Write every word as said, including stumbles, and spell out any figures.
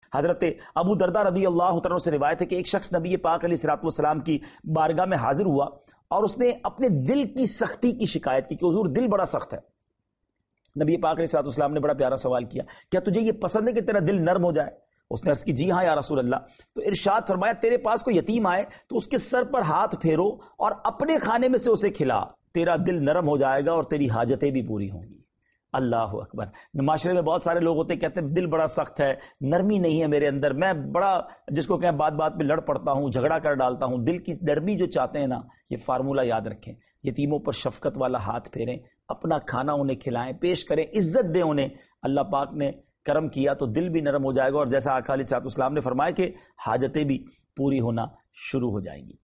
हजरत अबू दरदा रदी अल्लाह तआला से रिवायत है कि एक शख्स नबी पाक अलैहिस्सलातु वस्सलाम की बारगाह में हाजिर हुआ और उसने अपने दिल की सख्ती की शिकायत की कि हुजूर दिल बड़ा सख्त है। नबी पाक अलैहिस्सलातु वस्सलाम ने बड़ा प्यारा सवाल किया, क्या तुझे यह पसंद है कि तेरा दिल नर्म हो जाए? उसने अर्ज की, जी हां या रसूल अल्लाह। तो इरशाद फरमाया, तेरे पास कोई यतीम आए तो उसके सर पर हाथ फेरो और अपने खाने में से उसे खिला, तेरा दिल नरम हो जाएगा और तेरी हाजतें भी पूरी होंगी। अल्लाह अकबर। माशरे में बहुत सारे लोग होते कहते हैं दिल बड़ा सख्त है, नरमी नहीं है मेरे अंदर, मैं बड़ा जिसको कहें बात बात पे लड़ पड़ता हूं, झगड़ा कर डालता हूं। दिल की नरमी जो चाहते हैं ना, ये फार्मूला याद रखें, यतीमों पर शफकत वाला हाथ फेरें, अपना खाना उन्हें खिलाएं, पेश करें, इज्जत दें उन्हें। अल्लाह पाक ने करम किया तो दिल भी नरम हो जाएगा और जैसा आका अलैहिस्सलातु वस्सलाम ने फरमाया कि हाजतें भी पूरी होना शुरू हो जाएंगी।